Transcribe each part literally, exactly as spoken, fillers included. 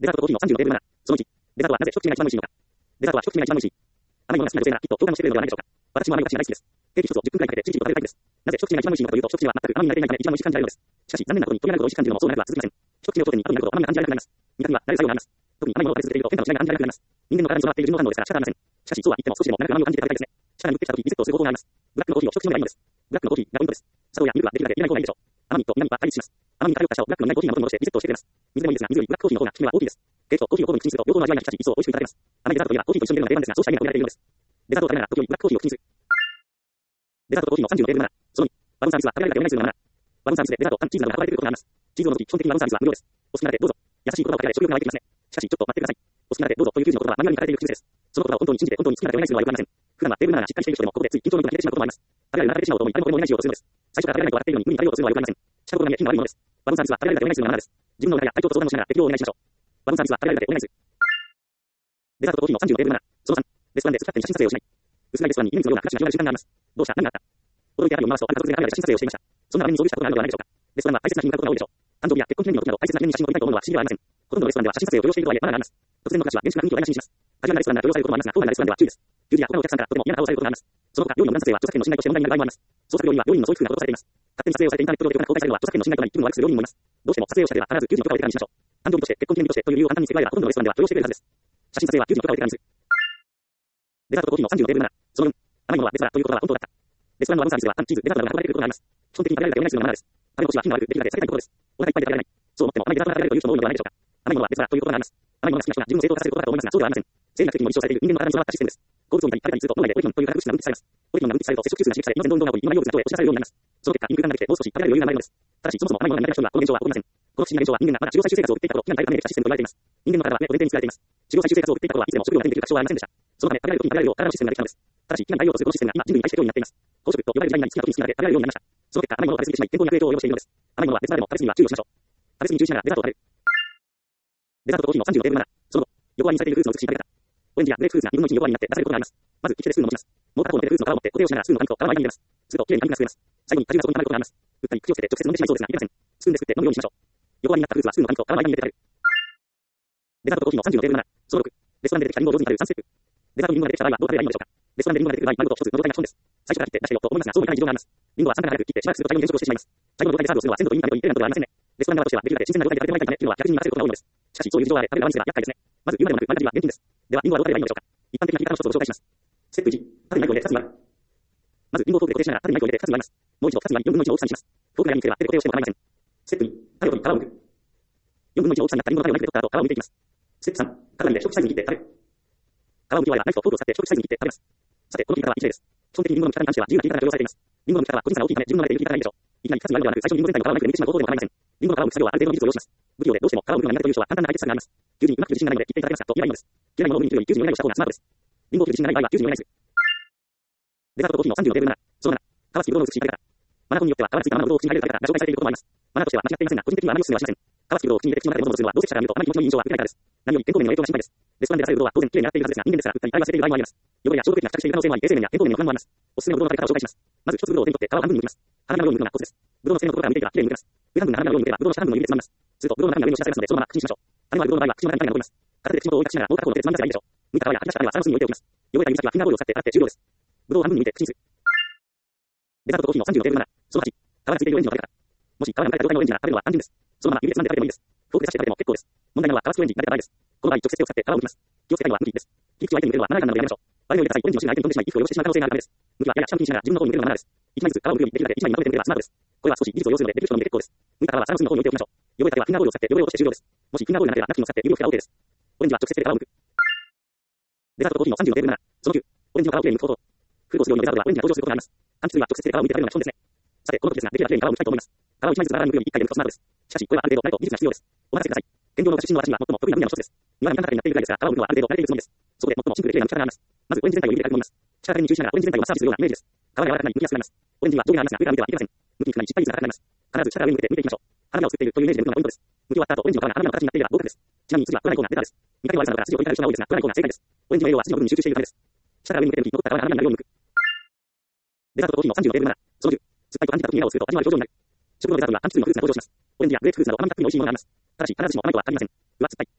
デザートとコーヒーのさんじゅうのテーブルなな。そのいち、デザートはなぜ一口目が一番美味しいのか。デザートは一口目が一番美味しい。甘いものが好きな女性ならきっと共感をしてくれるのではないでしょうか。私も甘いお菓子が大好きです。ケーキ一つをじゅっぷんくらいかけてチリチリと食べるタイプです。なぜ一口目が一番美味しいのかというと、一口目は全く甘みに慣れていないため一番美味しく感じられるのです。しかし、残念なことにとげなく美味しく感じるのもそう長くは続きません。一口目を頂点に後になると甘みが感じられなくなります。苦味は慣れる作用があります。特に甘いものを食べ続けていると変化の違いが感じられなくなります。人間の体に備わっている順応反応ですから仕方ありません。しかし、そうは言っても少しでも長く甘みを感じて食べたいですね。舌に打ってきた時リセットをする方法があります。ブラックのコーヒーを一口目がいいのです。ブラックのコーヒーがポイントです。砂糖やミルクはできるだけ入れない方がいいでしょう。甘みと苦味は対立します。甘みに偏った舌をブラックのないコーヒーの元に戻してリセットをしてくれます。水でもいいですが、水よりブラックコーヒーの方が効き目は大きいです。ケーキとコーヒーを交互に口にすると両方の味わいが引き立ち、一層美味しくいただけます。甘いデザートといえばコーヒーと一緒に出るのが定番ですが、そうした意味が込められているのです。デザートを食べながら時折ブラックコーヒーを口にする。デザートとコーヒーのさんじゅうのテーブルなな。そのに、ワゴンサービスは食べられるだけお願いするのがなな。ワゴンサービスでデザート、パン、チーズなどが運ばれてくることがあります。チーズを除き、基本的にワゴンサービスは無料です。お好きなだけどうぞ。優しい言葉をかけられ食欲が湧いてきますね。しかし、ちょっと待ってください。お好きなだけどうぞというきゅうじの言葉はマニュアルに書かれている口癖です。その言葉を本当に信じて本当に好きなだけお願いするのはよくありません。普段はテーブルならしっかりしている人でもここでつい緊張の糸が切れてしまうこともあります。食べられるなら食べてしまおうと思い誰もこれもお願いしようとするのです。最初から食べられないと笑っているのに無理に食べようとするのはよくありません。したことが品が悪いものです。ワゴンサービスは食べられるだけお願いするのがななです。自分の親や体調と相談をしながら適量をお願いしましょう。ワゴンサービスは食べられるだけお願いする。デザートとコーヒーのさんじゅうのテーブルなな。そのさん、レストランでスキャッテン写真撮影をしない。薄暗いレストランに湯水のようなクラッシュが広がる瞬間があります。どうした何があった驚いて辺りを見回すとある家族連れがカメラで写真撮影をしていました。そんな場面に遭遇したことがあるのではないでしょうか。レストランは大切な日に買うことが多いでしょう。誕生日や結婚記念日の時など大切な記念に写真を撮りたいと思うのは不思議ではありません。ほとんどのレストランでは写真撮影を許容しているとはいえマナーがあります。突然の形は現地な雰囲気を台無しにします。カジュアルなレストランなら許容されることもありますが、フォーマルなレストランでは注意です。従事や他のお客さんからとても嫌な顔をされることがあります。その他、料理の無断撮影は著作権の侵害として問題になる場合もあります。創作料理は料理の創意工夫が施されています。勝手に撮影をされてインターネット上で公開されるのは著作権の侵害となり気分を悪くする料理人もいます。どうしても撮影をしたければ必ず給仕の許可を得てからにしましょう。誕生日として結婚記念日としてという理由を簡単に付け加えればほとんどのレストランでは許容してくれるはずです。写真撮影は給仕の許可を得てからにする。デザートとコーヒーのさんじゅうのテーブルなな。そのよん、甘いものは別腹ということは本当だった。レストランのワゴンサービスではパン、チーズ、デザートなどが運ばれてくることがあります。基本的に食べられるだけお願いするのがマナーです。食べ心地は品が悪くできるだけ避けたいところです。お腹いっぱいで食べられない。そう思っても甘いデザートが食べられるという人も多いのではないでしょうか。甘いものは別腹ということがあります。甘いものが好きな人が自分を正当化させることだと思いますが、そうではありません。生理学的にも立証されている人間の体に備わったシステムです。鉱物を見たり食べたりすると脳内でオリフォンという化学物質が分泌されます。オリフォンが分泌されると接触吸収が刺激され、今前動運動が起こり、今用物がとへ押し出されるようになります。その結果、インクができてもう少し食べられる余裕が生まれるのです。ただし、そもそも甘いものが苦手な人にはこの現象は起こりません。この不思議な現象は人間がまだ治療最終生活を送っていた頃、飢餓に耐えるためにできたシステムと言われています。人間の体は骨と伝統に作られています。治療最終生活を送っていた頃はいつでも食料が手にできる確証はありませんでした。そのため、食べられる時に食べられるよう体のシステムができたのです。ただし、飢餓に耐えようとするこのシステムが今人類に対して脅威になっています。高食と呼ばれる時代になり好きな時に好きなだけ食べられるようになりました。その結果、甘いものを食べ過ぎてしまい健康に悪影響を及ぼしているのです。甘いものは別腹でも食べ過ぎには注意をしましょう。食べ過ぎに注意しながらデザートを食べる。デザートとコーヒーのさんじゅうのテーブルなな。その後、横割りにされているフルーツの美しい食べ方。オレンジやグレープフルーツがにぶんのいちに横割りになって出されることがあります。まず、利き手でスプーンを持ちます。もう片方の手でフルーツの皮を持って固定をしながらスプーンの紙と皮の間に入れます。すると、きれいに紙がすくえます。最後に果汁がそこに溜まることがあります。打ったり口をつけて直接飲んでしまいそうですが、いけません。スプーンですくって飲むようにしましょう。横割りになったフルーツはスプーンの紙と皮の間に入れて食べる。デザートとコーヒーのさんじゅうのテーブルなな。そのろく、レストランで出てきたリンゴを上手に食べるさんステップ。デザートにリンゴが出てきた場合はどう食べればいいのでしょうか。レストランでリンゴが出てくる場合、丸ごと一つ、喉が痛いが損です。最初から切って出してよと思いますが、そうもいかない事情があります。リンゴは酸が早く切ってしばらくすると茶色に変色してしまいます。茶色の状態でサーブをするのは鮮度といいためと言っているのではありませんね。レストラン側としてはできるだけ新鮮な状態で食べてもらいたいため、というのは逆に任せることが多いのです。しかし、そういう事情があれ、食べる側にすれば厄介ですね。まず言うまでもなく、割りは現金です。では、リンゴはどう食べればいいのでしょうか。一般的な切り方の一つをご紹介します。ステップいち、縦にナイフを入れてふたつに割る。まず、リンゴをフォークで固定しながら縦にナイフを入れてふたつに割ります。もう一度ふたつに割りよんぶんのいちの大きさにします。フォークがやりにくければ手で固定をしても構いません。ステップに、種を取り皮を剥く。よんぶんのいちの大きさになったリンゴの種をナイフで取った後、皮を剥いていきます。ステップさん、型紙で一口サイズに切って食べる。皮を剥き終わりはナイフとフォークを使って一口サイズに切って食べます。さて、この切り方は以上です。基本的にリンゴの切り方に関しては自由な切り方が許容されています。リンゴの切り方は個人差が大きいため自分の慣れている切り方がいいでしょう。いきなりふたつに割るのではなく、最初にリンゴ全体の皮をナイフで剥いてしまう方法でも構いません。リンゴの皮を剥く作業はある程度の技術を要します。不器用でどうしても皮を剥くのが苦手という人は簡単な解決策があります。きゅうじにうまく切る自信がないので切っていただけますかと言えばいいのです。切れないものを無理に切るよりきゅうじにお願いをした方がスマートです。リンゴを切る自信がない場合はきゅうじにお願いする。デザートとコーヒーのさんじゅうのテーブルなな。そのなな、皮付きぶどうの美しい食べ方。マナコンによっては皮についた生のぶどうを口に入れる食べ方が紹介されていることもあります。マナとしては間違っていませんが、個人的にはあまりお勧めはしません。皮付きぶどうを口に入れて口の中で物をするのは同性者から見るとあまり気持ちのいい印象は受けないからです。何より健康面の影響が心配です。レストランで出されるぶどうは当然きれいに洗っているはずですが、人間ですから打ったり、洗い忘れている場合もあります。汚れや消毒液が付着している可能性もあり、衛生面や健康面の不安もあります。おすすめのぶどうの食べ方を紹介します。まず一つぶどうを手に取って皮を半分に剥きます。花びらのように剥くのがコツです。ぶどうの付け根のところから剥いていけばきれいに剥けます。上半分が花びらのように剥ければぶどうの下半分の指でつまみます。するとぶどうの中身が上に押し出されますので、そのまま口にしましょう。種のあるぶどうの場合は口の中に種が残ります。片手で口元を覆い隠しながらもう片方の手でつまみ出せばいいでしょう。剥いた皮や吐き出した種は皿の隅に置いておきます。汚れた指先はフィンガーボールを使って洗って終了です。ぶどうを半分に剥いて口にする。デザートとコーヒーのさんじゅうのテーブルなな。そのはち、皮がついているオレンジの食べ方。もし皮が剥かれた状態のオレンジなら食べるのは単純です。そのまま指でつまんで食べてもいいです。フォークで刺して食べても結構です。問題なのは皮付きオレンジになれた場合です。この場合直接手を使って皮を剥きます。気をつけたいのは向きです。切り口を相手に向けるのはマナー違反なのでやめましょう。割りを入れた際オレンジの芯が相手に飛んでしまい皮膚を汚してしまう可能性があるためです。向きはやや下向きにしながら自分の方に向けるのがマナーです。一枚ずつ皮を剥くようにできるだけ一枚にまとめて剥ければスマートです。これは少し技術を要するのでできる人のみで結構です。剥いた皮は皿の隅の方に置いておきましょう。汚れた手はフィンガーボールを使って汚れを落として終了です。もしフィンガーボールがなければナプキンを使って指を拭けば OK です。オレンジは直接手で皮を剥く。デザートとコーヒーのさんじゅうのテーブルなな。そのきゅう、オレンジの皮をきれいに剥く方法。フードをするようにデザートはオレンジが登場することがあります。柑橘類は直接手で皮を剥いて食べるのが基本ですね。さて、この時ですが、できればきれいに皮を剥きたいと思います。皮を一枚ずつバラバラに剥くように一回で剥くとスマートです。しかし、これはある程度慣れと技術が必要です。お任せください。現状の私の私には最も得意な分野の一つです。庭が見方になっているぐらいですが、皮を剥くのはある程度慣れているつもりです。そこで最もシンプルできれいな剥き方があります。まず、オレンジ全体を指で軽く揉みます。力加減に注意しながらオレンジ全体をマッサージするようなイメージです。皮が柔らかくなり、剥きやすくなります。オレンジは上下がありますが、上から見てはいけません。剥きにくくなり、失敗率が高くなります。必ず下から上に向けて剥いていきましょう。花びらを作っているというイメージで剥くのがポイントです。剥き終わった後、オレンジの皮が花びらの形になっていれば合格です。ちなみに次は黒い方がベターです。見かけの悪さなどから筋を取りたい人が多いですが、黒い方が正解です。オレンジの栄養は筋の部分に集中しているためです。下から上に向けて剥き、残った皮が花びらになるように剥く。デザートとコーヒーのさんじゅうのテーブルなな。そのじゅう、酸っぱいと感じた時に笑顔をすると味のある表情になる。食後のデザートには柑橘類のフルーツが登場します。オレンジやグレープフルーツなど甘みたっぷりの美味しいものがあります。ただし、必ずしも甘いとは限りません。うわ、酸っぱい。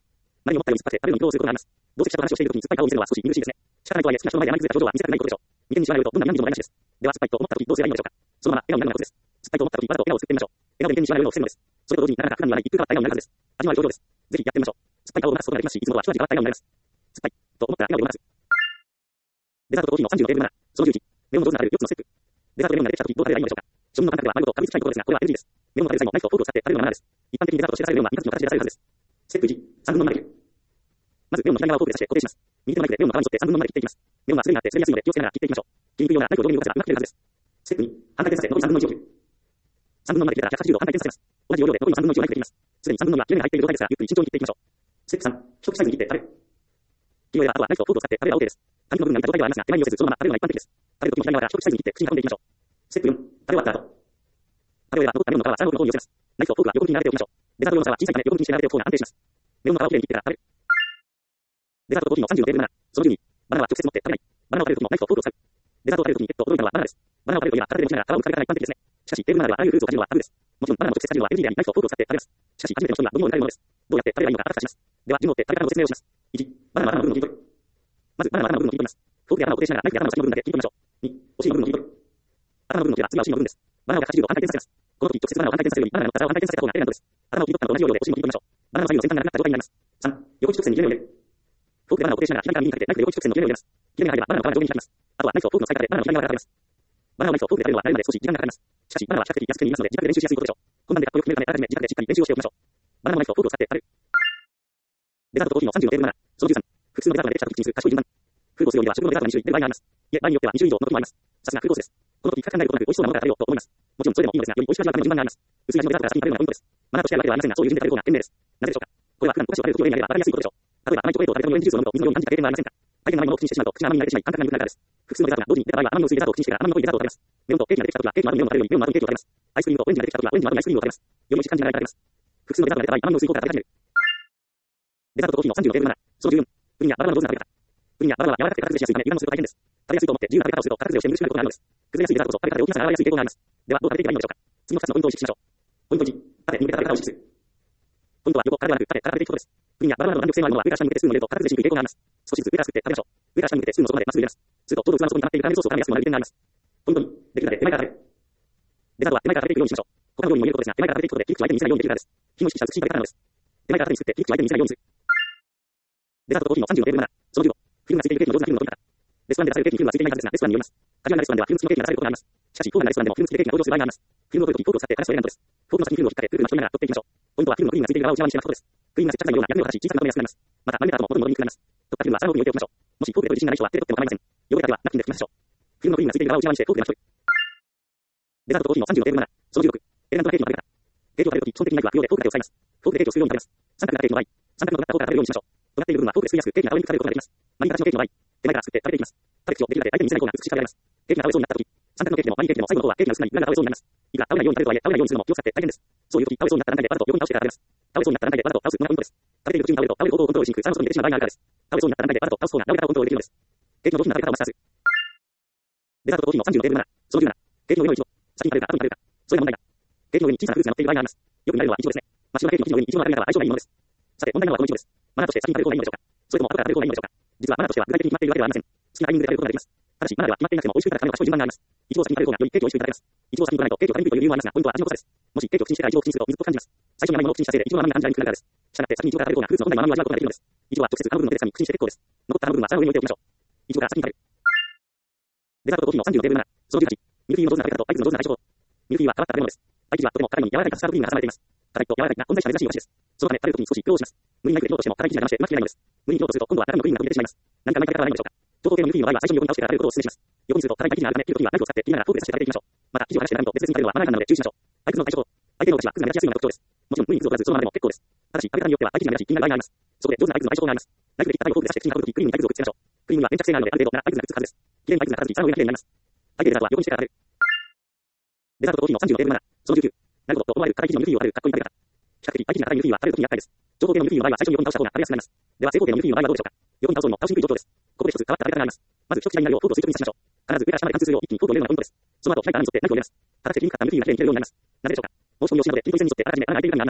何を思ったより酸っぱくて、食べるのに苦労することがあります。同席者と話をしているときに酸っぱい顔を見せるのは少し見苦しいですね。仕方ないとはいえ、好きな人の前で甘い水や表情は見せたくないことでしょう。二点に縛られると、どんなに何時も笑いなしです。では、酸っぱいと思ったとき、どうすればいいのでしょうか。そのまま笑顔になるのがコツです。酸っぱいと思ったとき、わざと笑顔を作ってみましょう。笑顔で二点に縛られるのを防ぐのです。それと同時に、なかなか普段にはない一風変わった笑顔になるはずです。味のある表情です。ぜひやってみましょう。酸っぱい顔を流すことができますし、いつもとは一味変わった笑顔になります。酸っぱいと思ったら笑顔で思わず。デザートとコーヒーのさんじゅうのテーブルなな、そのじゅういち、メロンの上手な食べるよっつのステップ。デザートでメロンが出てきたとき、どう食べればいいのでしょうか。庶民の感覚は丸ごとかぶりつきたいところですが、これは エヌジー です。メロンを食べる際もナイフとフォークを使って食べるのがマナーです。一般的にデザートとして出されるメロンは三つの形で出されるはずです。ステップいち、三分のままで切る。まずメロンの左側をフォークで刺して固定します。右手のナイフでメロンの皮に沿って三分のままで切っていきます。メロンは滑りがあって滑りやすいので気をつけながら切っていきましょう。切りにくいようなナイフを上下に動かせばうまく切れるはずです。ステップに、半回転させ残り三分のいちを切る。三分のままで切れたらひゃくはちじゅうど半回転させます。同じ要領で残りの三分のいちをナイフで切ります。すでに三分の二は切れ目が入っている状態ですが、ゆっくり慎重に切っていきましょう。ステップさん、一口サイズに切って食べる。切り終えた後はナイフとフォークを使って食べれば OK です。果肉の部分が似た状態ではありますが、手前に寄せずそのまま食べるのが一般的です。食べるときに左側から一口サイズに切って口に運んでいきましょう。ステップよん、食べ終わった後。食べ終えた残ったメロンの皮は皿の奥の方に寄せます。ナイフとフォークは横向きに並べておきましょう。デザート用の皿は小さいため横向きにして並べておく方が安定します。メロンの皮をきれいに切ってから食べる。デザートとコーヒーのさんじゅうのテーブルなな、そのじゅうに、バナナは直接持って食べない。バナナを食べるときもナイフとフォークを使う。デザートを食べるときにペット驚いたのはバナナです。バナナを食べるときは片手で持ちながら皮を使い方が一般的ですね。しかし、テーブルなどではあらゆるフルーツを食べるのはタブーです。もちろんバナナを直接食べるのは エヌジー であり、ナイフとフォークを使って食べます。しかし、初めての人には度肝を抜かれるものです。どうやって食べればいいのか後からします。では、順を追って食べ方の説明をします。いち、バナナはバナナの部分を切り取る。まず、バナナはバナナの部分を切り取ります。フォークで頭を固定しながらナイフで頭の先の部分だけ切り取りましょう。に、お尻の部分を切り取る。頭の部分の切りは次はお尻の部分です。バナナをひゃくはちじゅうど半回転させます。この時、直接バナナを半回転させるより、バナナの皿を半回転させた方が早いのです。頭を切り取ったのと同じ要領でお尻も切り取りましょう。バナナの左右の先端がなくなった状態になります。さん、横一直線に切れ目を入れる。フォークでバナナを固定しながら左から右にかけてナイフで横一直線の切れ目を入れます。切れ目が入ればバナナの皮が上下に開きます。あとはナイフとフォークの使い方でバナナの左側から食べます。バナナをナイフとフォークで食べるのは慣れるまで少し時間がかかります。しかし、バナナは比較的安く手に入りますので、自宅で練習しやすいことでしょう。本番でかっこよく決めるため、あらかじめ自宅でしっかり練習をしておきましょう。バナナのナイフとフォークを使って食べる。デザートとコーヒーのさんじゅうのテーブルなな、そのじゅうさん、複数のデザートが出てきたときにする賢い順番。フードをするようには食後のデザートがに種類出る場合があります。いえ、場合によってはに種類以上の時もあります。さすがフードです。この時、比較考えることなく美味しそうなものから食べようと思います。もちろんそれでもいいのですが、より美味しく味わうための順番があります。薄い味のデザートが先に食べるのがポイントです。マナーとしてあるわけではありませんが、そういう順で食べる方が賢明です。なぜでしょうか。これは普段お菓子を食べる時の例にあれば分かりやすいことでしょう。例えば甘いチョコレートを食べたのにオレンジジュースを飲むと水のように感じた経験はありませんか。相手の甘いものを口にしてしまうと口が甘みに慣れてしまい感覚が鈍くなるからです。複数のデザートが同時に出た場合は甘みの薄いデザートを口にしてから甘みの濃いデザートを食べます。メロンとケーキが出てきた時はケーキの後にメロンを食べるよりメロンの後にケーキを食べます。アイスクリームとオレンジが出てきた時はオレンジの後にアイスクリームを食べます。より美味しく感じながら食べます。複数のデザートが出た場合甘みの薄い方から食べ始める。デザートとコーヒーのさんじゅうのテーブルなな、そのじゅうよん、プリンやバナナの上手な食べ方。プリンやバナナは柔らかくて形崩しやすいため油断をすると大変です。食べやすいと思って自由な食べ方をすると形崩れをして苦しくなることがあるのです。崩れやすいデザートこそ食べ方で大きな差が現れやすい傾向があります。では、どう食べていけばいいのでしょうか。次のふたつのポイントを意識しましょう。ポイントいち、縦に向けた食べ方を意識する。ポイントは横からではなく縦から食べていくことです。プリンやバナナの弾力性のあるものは上から下に向けてスプーンを入れると形崩れしにくい傾向があります。少しずつ上からすくって食べましょう。上から下に向けてスプーンの底までまっすぐ入れます。すると、ちょうど器の底に溜まっているカラメルソースを絡めやすくなる利点があります。ポイントに、できるだけ手前から食べる。デザートは手前から食べていくようにしましょう。他の料理にも言えることですが、手前から食べていくことで切り口を相手に見せないようにできるからです。火も意識した美しい食べ方なのです。手前から縦に作って切り口を相手に見せないようにする。デザートとコーヒーのさんじゅうのテーブルなな、そのじゅうご、フィルムがついているケーキの上手なフィルムの取り方。レストランで出されるケーキにフィルムはついていないはずですが、レストランによります。カジュアルなレストランではフィルム付きのケーキが出されることがあります。しかし、高価なレストランでもフィルム付きケーキが登場する場合があります。フィルムを取るときフォークを使ってガラスを入れるのです。フォークの先にフィルムを引っ掛け、くるくる巻き取りながら取っていきましょう。ポイントはフィルムのクリームがついている側を内側にして巻くことです。クリームが接着剤のような役目を果たし、小さくまとめやすくなります。また、丸めた後も元に戻りにくくなります。取ったフィルムは皿の奥に置いておきましょう。もしフォークで取る自信がない人は手で取っても構いません。汚れた手はナプキンで拭きましょう。フィルムのクリームがついている側を内側にしてフォークで巻き取る。デザートとコーヒーのさんじゅうのテーブルなな、そのじゅうろく、エレガントなケーキの食べ方。ケーキを食べるとき、基本的にナイフは不要でフォークだけを使います。フォークでケーキをするように食べます。三角形のケーキの場合、三角の尖ったフォークから食べるようにしましょう。尖っている部分はフォークで作りやすく、ケーキが倒れにくくされることができます。丸い形のケーキの場合、手前からすくって食べていきます。食べ口をできるだけ相手に見せないような美しく食べられます。ケーキが倒れそうになったとき、三角のケーキでも丸いケーキでも最後の方はケーキが薄くなり裏が倒れそうになります。いくら倒れないように食べるとはいえ、倒れないようにするのも気を使って大変です。そういうとき、倒れそうになった段階でわざと横に倒してから食べます。倒れそうになった段階でわざと倒すのがポイントです。食べている途中に倒れると倒れる方向をコントロールしにくく、皿の外に出てしまう場合があるからです。倒れそうになった段階でわざと倒す方が倒れ方をコントロールできるのです。ケーキの上品な食べ方をマスターする。デザートとコーヒーのさんじゅうのテーブルなな、そのじゅうなな、ケーキの上の一度、先に食べるか後に食べるか、それが問題だ。ケーキの上に小さなフルーツが乗っている場合があります。よく見られるのはイチゴですね。真っ白なケーキの生地の上にイチゴがあるならば相性がいいものです。さて、問題なのはこのイチゴです。マナーとして先に食べる方がいいのでしょうか。それとも後から食べる方がいいのでしょうか。実はマナーとしては具体的に決まっているわけではありません。好きなタイミングで食べることができます。ただし、マナーでは決まっていなくても美味しくいただくための賢い順番があります。イチゴを先に食べる方がよりケーキを美味しくいただけます。イチゴを先に取らないとケーキを食べにくいという理由もありますが、ポイントは味の濃さです。もしケーキを口にしてからイチゴを口にすると水っぽく感じます。最初に甘いものを口にしたせいでイチゴの甘みが感じられにくくなるからです。したがって先にイチゴから食べる方がフルーツの本来の甘みを味わうことができるのです。イチゴは直接あの部分のデザに口にして結構です。残ったあの部分は皿の上に置いておきましょう。イチゴから先に食べる。デザートとコーヒーのさんじゅうのテーブルなな、そのじゅうはち、ミルフィーユの上手な食べ方とアイスの上手な相性法。ミルフィーユは変わった食べ物です。パイ生地はとても硬いのに柔らかいカスタードクリームが挟まれています。硬いと柔らかいが混在した珍しいお菓子です。そのため食べるときに少し苦労します。無理にナイフで切ろうとしても硬い生地が邪魔してうまく切れないのです。無理に切ろうとすると今度は中身のクリームが飛び出てしまいます。何か甘い食べ方はないのでしょうか。長方形のミルフィーユの場合は最初に横に倒してから食べることをお勧めします。横にすると硬い生地があるため切るときはナイフを使って切りながらフォークで刺して食べていきましょう。また生地を離して並びと別々に食べるのはマナー違反なので注意しましょう。相手の対処法。相手のお菓子はクズが目立ちやすいのが特徴です。もちろん無理にクズを取らずそのままでも結構です。ただし食べ方によっては相手が目立ち気になる場合があります。そこで上手な合図の対処法があります。ナイフで切ったタイをフォークで刺して口に運ぶときクリームに合図をくっつけましょう。クリームには粘着性があるのである程度なら合図がくっつくはずです。綺麗な合図が立たずに皿の上が綺麗になります。相手デザートは横にしてから食べる。デザートとコーヒーのさんじゅうのテーブルなな、そのじゅうきゅう、なるほどと思われる硬い生地のミルフィーユを食べるかっこいい食べ方。比較的相手に硬いミルフィーユは食べるときに厄介です。長方形のミルフィーユの場合は最初に横に倒した方が食べやすくなります。では正方形のミルフィーユの場合はどうでしょうか。横に倒すのも倒しにくい状況です。ここで一つ変わった食べ方があります。まず一口大になるようフォークを垂直に刺しましょう。必ず上から下まで貫通するよう一気にフォークを入れるのがポイントです。その後開いた穴に沿ってナイフを入れます。硬くて切りにくかったミルフィーユが綺麗に切れるようになります。なぜでしょうか。包丁用紙などで切り取り線に沿ってあらかじめ穴が開いている部分がありますね。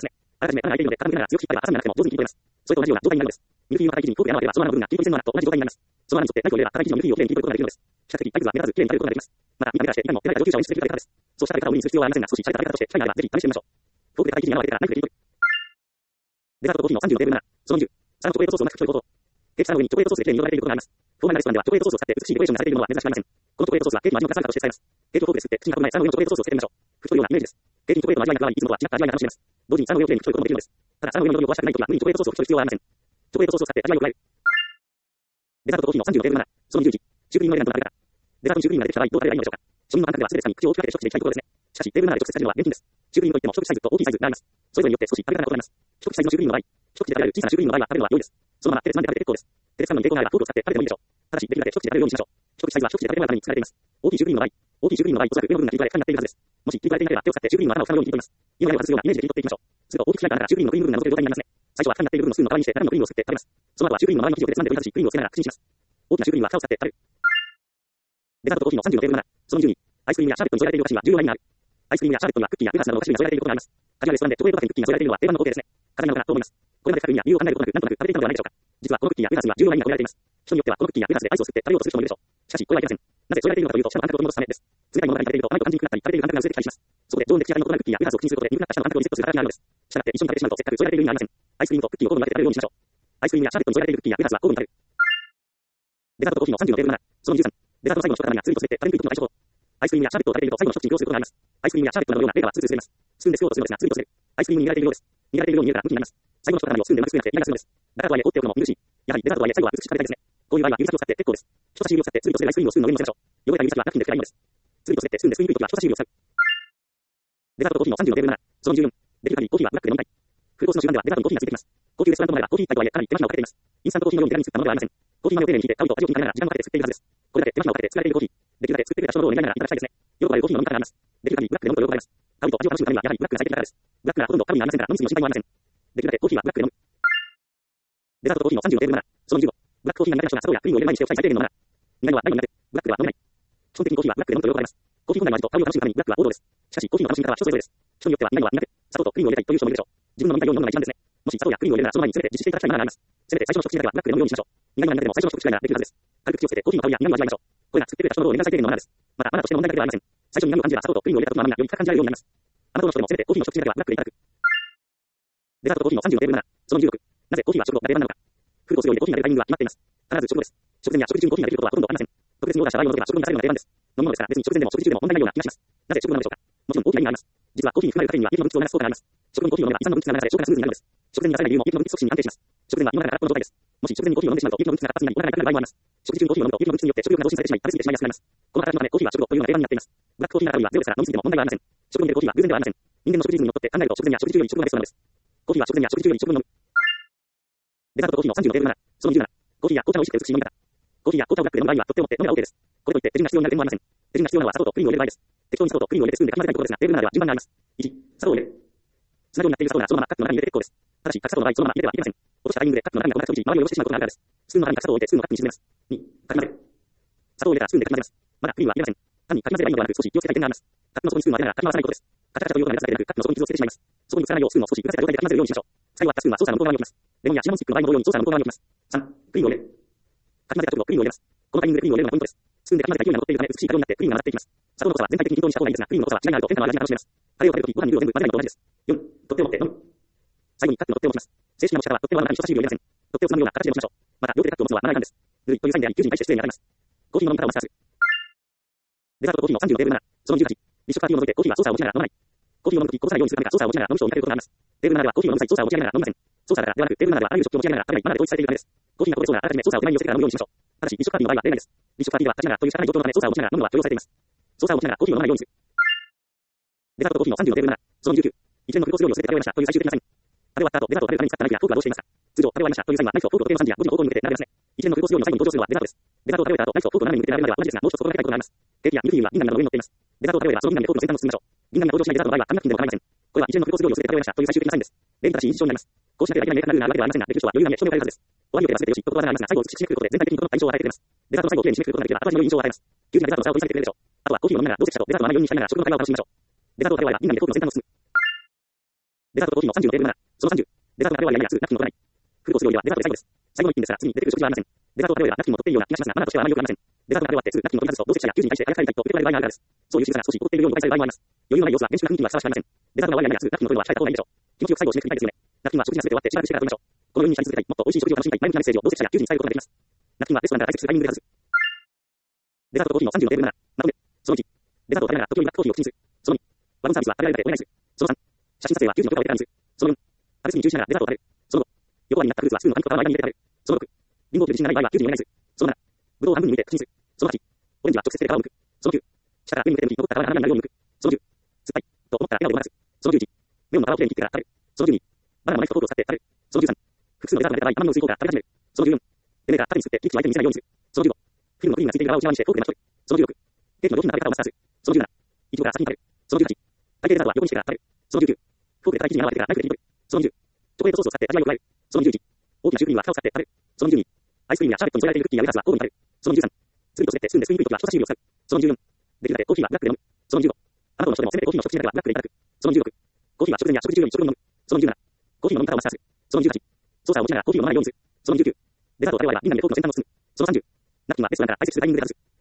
あらかじめ穴が開いているので、傾けながら強く引っ張れば挟んでなくても上手に切り取れます。それと同じような状態になるのです。ミルフィーユ型生地にコードで穴を開ければ、その穴の部分が切り取り線の穴と同じ状態になります。その穴に沿ってナイフを入れれば、硬い生地のミルフィーユをきれいに切り取ることができるのです。比較的タイプは目立たずきれいに食べることができます。また、今目がして痛みも出ない上級者を演出する食べ方です。そうした食べ方を無理にする必要はありませんが、少し洒落た食べ方として機会があればぜひ試してみましょう。フォークで硬い生地に穴を開けてからナイフで切り取る。デザートとコーヒーのさんじゅうのテーブルなな、そのにじゅう。下のチョコレートソースをうまく拭き取ること。ケーキ下の上にチョコレートソースできれいに彩られていることがあります。フォーマルなレストランではチョコレートソースを使って美しいデコレーションがされているものは珍しくありません。このチョコレートソースはケーキの味のカラーとして使えます。ケーキをフォークで作って口に運ぶ前、下の上にチョコレートソースをつけてみましょう。拭き取るようなイメージです。ケーキにチョコレートの味わいが加わり、いつもとは違った味わいが楽しめます。同時に下の上をきれいに拭き取ることもできるのです。ただ下の上の緑を壊したくないときは無理にチョコレートソースを拭き取る必要はありません。チョコレートソースを使って味わいを加える。デザートとコーヒーのさんじゅうのテーブルなな、そのにじゅういち。シュークリームの値段との食べ方。デザートにシュークリームが出てきた場合、どう食べればいいのでしょうか。庶民の感覚では素手で掴み口を大きく開けて一口でいきたいところですね。しかし、テーブルななで直接されるのは厳禁です。シュークリームといっても一口サイズと大きいサイズがあります。それぞれによって少し食べ方が異なります。一口サイズのシュークリームの場合、一口で食べられる小さなシュークリームの場合は食べるのは良いです。そのまま手でつまんで食べて結構です。手で掴むのに抵抗があればフォークを使って食べてもいいでしょう。ただし、できるだけ一口で食べるようにしましょう。一口サイズは一口で食べてもらうために作られています。大きいシュークリームの場合、大きいシュークリームの場合、おそらく上の部分が切り取られ蓋になっているはずです。もし切り取られていなければ手を使ってシュークリームの頭を蓋のように切り取ります。今のを外すようなイメージで切り取っていきましょう。すると大きく開いた穴からシュークリームのクリーム部分が覗ける状態になりますね。最初は蓋になっている部分のスプーンの代わりにして中身のクリームをすって食べます。その後はシュークリームの周りの生地を手で掴んで取り外し、クリームをつけながら口にします。大きなシュークリームは蓋を使って食べる。デザートとコーヒーのさんじゅうのテーブルなな、そのにじゅうに。アイスクリームやシャーベットに添えられているお菓子には重要な意味がある。アイスクリームやシャーベットにはクッキーやピーナッツなどのお菓子に添えられていることがあります。カジュアルレストランでチョコレートパフェにクッキーが添えられているのは定番の光景ですね。風なのかなと思います。これまで深く意味や理由を考えることなく、なんとなく食べていたのではないでしょうか。実はこのクッキーやピーナッツには重要な意味が込められています。人によってはこのクッキーやピーナッツでアイスを作って食べようとする人もいるでしょう。しかし、これはいけません。なぜ添えられているのかというと、舌の感覚を戻すためです。冷たいものが食べていると甘いと感じにくくなったり、食べている感覚が薄れてきたりします。そこで常温で口当たりの異なるクッキーやピーナッツを口にすることで、鈍くなった舌の感覚をリセットする働きがあるのです。したがって一緒に食べてしまうと、せっかく添えられている意味がありません。アイスクリームとクッキーを交互に分けて食べるようにしましょう。アイスクリームやシャーベットに添えられているクッキーやピーナッツは交互に食べる。デザートとコーヒーのさんじゅうのテーブルなな、そのにじゅうさん。デザートの最後の一塊がつるりと滑って食べにくいことの対処法。アイスクリームやシャーベットを食べていると最後の一口に苦労することがあります。アイスクリームやシャーベットのようなレーはツルツル滑ります。スプーンで吸おうとするのですが、つるりと滑る。アイスクリームに握られているようです。握られているように見えるから無理になります。最後の一塊をスプーンでうまくすくえなくてイライラするのです。だからとはいえ放っておくのも見苦しい。やはりデザートとはいえ最後は美しく食べたいですね。こういう場合は指先を使って結構です。人差し指を使ってつるりと滑るアイスクリームをスプーンの上に乗せましょう。汚れた指先はナプキンで拭けばいいのです。つるりと滑ってスプーンで吸いにくいときは人差し指を使う。デザートとコーヒーのさんじゅうのテーブルなな、そのにじゅうよん。できる限りコーヒーはブラックで飲みたい。フルコースの集団ではデザートにコーヒーがついてきます。高級レストランともあればコーヒー一杯とはいえかなり手間暇をかけています。インスタントコーヒーのように手軽に作ったものではありません。コーヒー豆を丁寧にひいて、買うと味を気にかけながら時間をかけて作っているはずです。これだけ手間暇をかけて作られているコーヒー。できるだけ作ってくれた人のを願いながらいただきたいですね。よくあるコーヒーの飲み方があります。できる限りブラックで飲むとよくあります。買うと味を楽しむためにはやはりブラックが最適だからです。ブラックがほとんどカロリーがありませんから飲みすぎの心配もありません。できるだけコーヒーはブラックで飲む。デザートとコーヒーのさんじゅうのテーブルなな、そのにじゅうご。ブラックコーヒーが苦手な人が砂糖やクリームを入れる前にしておきたい最低限のものだ。苦いのはないのになぜブラックでは飲めない。基本的にコーヒーはブラックで飲むとよくあります。コーヒー本来の味と香りを楽しむためにブラックは王道です。しかしコーヒーの楽しみ方は人それぞれです。人によっては苦いのは苦手、砂糖とクリームを入れたいという人もいるでしょう。自分の飲みたいように飲むのが一番ですね。もし砂糖やクリームを入れるならその前に全て実施していただきたいものがあります。せめて最初の一口だけはブラックで飲むようにしましょう。苦いのは苦手でも最初の一口くらいならできるはずです。軽く口をつけてコーヒーの香りや苦いのを味わいましょう。これが作ってくれた人のを願い最低限のものです。またマナーとしての問題だけではありません。最初に苦みを感じれば砂糖とクリームを入れた時の甘みがより深く感じられるようになります。あなたの人でもせめてコーヒーの一口だけはブラックでいただく。デザートとコーヒーのさんじゅうのテーブルなな、そのにじゅうろく。なぜコーヒーは食後が定番なのか。フルコース料理でコーヒーが出るタイミングは決まっています。必ず食後です。食前や食事中にコーヒーができることはほとんどありません。特別にオーダーした場合を除けば食後に出されるのが定番です。飲み物ですから別に食前でも食事中でも問題ないような気がします。なぜ食後なのでしょうか。もちろん大きな意味があります。実はコーヒーに含まれるカフェインは胃の分泌を促す効果があります。食後にコーヒーを飲めば胃酸の分泌が流れ消化がスムーズになるのです。食前に出されない理由も胃の分泌促進に安定します。食前は胃の中が空っぽの状態です。もし食前にコーヒーを飲んでしまうと胃の分泌が活発になりお腹が痛くなる場合もあります。食事中にコーヒーを飲むと胃の分泌によって食欲が増進されてしまい食べ過ぎてしまいやすくなります。この働きのためコーヒーは食後というのが定番になっています。ブラックコーヒーのカロリーはゼロですから飲み過ぎても問題がありません。食後に出るコーヒーは偶然ではありません。人間の食事リズムにのっとって考えると食前や食事中より食後がベストなのです。コーヒーは食前や食事中より食後に飲む。デザートとコーヒーのさんじゅうのテーブルなな、そのにじゅうなな。コーヒーや紅茶を美味しくて美しい飲み方。コーヒーや紅茶をブラックで飲む場合はとってもって飲めば OK です。これといって手順が必要になる点もありません。手順が必要なのは砂糖とクリームを入れる場合です。適当に砂糖とクリームを入れてスプーンでかき混ぜたいところですが、テーブルななでは順番があります。いち、砂糖を入れる。砂糖になっている砂糖ならそのままカップの中に入れて結構です。ただし、砂糖の場合そのまま入れてはいけません。落としたタイミングでカップの中身が粉が飛び散り、周りを汚してしまうことがあるからです。スプーンの中に砂糖を入れてスプーンのカップに沈めます。に、かき混ぜる。砂糖を入れたらスプーンでかき混ぜます。まだクリームは入れません。単にかき混ぜればいいのではなく少し気をつけたい点があります。カップの底にスプーンを当てながらかき回さないことです。カチャカチャという音が出すだけでなく、カップの底に傷をつけてしまいます。そこに移らないようスプーンを少し浮かせた状態でかき混ぜるようにしましょう。使い終わったスプーンはソーサーの向こう側に置きます。レモンやシナモンスティックの場合も同様にソーサーの向こう側に置きます。さん、クリームを入れる。かき混ぜた直後クリームを入れます。このタイミングでクリームを入れるのがポイントです。スプーンでかき混ぜた勢いが残っているため美しいカレーになってクリームが上がっていきます。砂糖の濃さは全体的に均等にした方がいいですが、クリームの濃さは違いがあると天下の味が楽しめます。カレーを食べるときご飯にルーを全部混ぜないのと同じです。よん、取っ手を持って飲む。最後にカップの取っ手を持ちます。正式な持ち方は取っ手は中に人差し指を入れません。取っ手をつまむような形で持ちましょう。また両手でカップを持つのはマナー違反です。ルイというサインであり、求人に対して失礼に当たります。コーヒーの飲み方をマスターする。デザートとコーヒーのさんじゅうのテーブルなな、そのにじゅうはち。立食パーティーを除いてコーヒーはソーサーを持ちながら飲まない。コーヒーを飲むときこぼさないようにするためかソーサーを持ちながら飲む人を見かけることがあります。テーブルななではコーヒーを飲む際ソーサーを持ち上げながら飲みません。ソーサーだからではなくテーブルななではあらゆる食器を持ち上げながら食べないマナーで統一されているためです。コーヒーがこぼれそうならあらかじめソーサーを手前に寄せてから飲むようにしましょう。ただし立食パーティーの場合は例外です。立食パーティーでは立ちながらという仕方ない状況のためソーサーを持ちながら飲むのは許容されています。ソーサーを持ちながらコーヒーを飲まないようにする。デザートとコーヒーのさんじゅうのテーブルなな、そのにじゅうきゅう。一連のフルコース料理をすべて食べ終えましたという最終的なサイン。食べ終わった後デザートを食べるために使ったナイフやフォークはどうしていますか。通常食べ終わりましたというサインはナイフとフォークを時計のさんじやごじの方向に向けて並べますね。一連のフルコース料理の最後に登場するのはデザートです。デザートを食べ終えた後ナイフとフォークを斜めに向けて並べるまでは同じですが、もう一つ心がけたいことがあります。ケーキやミルフィーユは銀紙などの上に乗っています。デザートを食べ終えればその銀紙でフォークの先端を進みましょう。銀紙が登場しないデザートの場合は紙ナプキンでも構いません。これは一連のフルコース料理をすべて食べ終えましたという最終的なサインです。例に正しい印象になります。こうしなければいけない明確なルールがあるわけではありませんが、できる人は余裕が見え、証明されるはずです。終わりよければ全てよし、とことわざがありますが、最後を美しく締めくくることで全体的にこの印象を与えてくれます。デザートの最後をきれいに締めくくることができれば後味の良い印象を与えます。急にデザートの差を取り下げてくれるでしょう。あとはコーヒーを飲みながら同席者とデザートの前ように光りながら食後の会話を楽しみましょう。デザートを食べ終えれば銀紙でフォークの先端を進む。デザートとコーヒーのさんじゅうのテーブルなな、 そのさんじゅう、デザートが食べ終わりややつ、ナプキンを取らない。フルコース料理はデザートで最後です。最後の一品ですら、次に出てくる食事はありません。デザートを食べ終えればナプキンも取っているような気がしますが、マナーとしてはあまり良くありません。デザートが食べ終わってすぐナプキンを取り外すと、同席者や求人に対してあやかりたいと受け取られる場合があるからです。そういう静かな少し怒っているように誤解される場合もあります。余裕のない様子は厳粛な雰囲気にはふさわしくありません。デザートが終わりややすナプキンを取るのは控えた方がいいでしょう。気持ちよく最後を締めくくりたいですよね。ナプキンは食事が全て終わってしばらくしてから取りましょう。このようにしゃり続けたい、もっと美味しい食事を楽しみたい、前向きなメッセージを同席者や求人に伝えることができます。ナプキンはレストランから退席するタイミングで外す。デザートとコーヒーのさんじゅうのテーブルなら、まとめ。そのいち、デザートを食べながら時折ブラックコーヒーを口にする。そのに、ワゴンサービスは食べられるまでお願いする。そのさん、写真撮影は求人の許可を得てからにする。そのよん、食べ過ぎに注意しながらデザートを食べる。そのご、横割りになったフルーツはスプーンの紙と皮の間に入れて食べる。そのろく、リンゴを切る自信がない場合は求人にお願いする。そのなな、ブドウを半分に剥いて口にする。そのはち、オレンジは直接手で皮を剥く。そのきゅう、下から上に向けて剥き残った皮が斜めになるように剥く。そのじゅう、酸っぱいと思ったら笑顔でごまかす。そのじゅういち、メロンの皮をきれいに切ってから食べる。そのじゅうに、バナナのナイフとフォークを使って食べる。そのじゅうさん、複数のデザートが出た場合、甘みを吸い込んだら食べ始める。そのじゅうよん、てめえが縦にすってキッチンを相手に見せないようにする。そのじゅうご、フィルムのクリームがついている側を内側にしてフォークで巻き取る。そのじゅうろく、ケーキの上品な食べ方をマスターする。そのじゅうなな、イチゴから先に食べる。そのじゅうはち、大抵デザートは横にしてから食べる。そのじゅうきゅう、フォークで硬い生地に泡を当ててからナイフで切り取る。そのにじゅう、チョコレートソースを使って味わいを加える。そのにじゅういち、大きなシュークリームは蓋を使って食べる。そのにじゅうに、アイスクリームやシャーベットに添えられているクッキーやウェハースは交互に食べる。そのにじゅうさん、スリット滑ってスプーンですくいにくいときは人差し指を使う。そのにじゅうよん、できるだけコーヒーはブラックで飲む。そのにじゅうご、あなたの人でもせめてコーヒーの食事だけはブラックでいただく。そのにじゅうろく、コーヒーは食前や食事中より食後に飲む。そのにじゅうなな、コーヒーの飲み方をマスターする。そのにじゅうはち、操作を持ちながらコーヒーを飲まないようにする。そのにじゅうきゅう、デザートを食べ終えればディナーでフォークの先端を進む。そのさんじゅう、ナプキンはレストランから退席するタイミングで外す。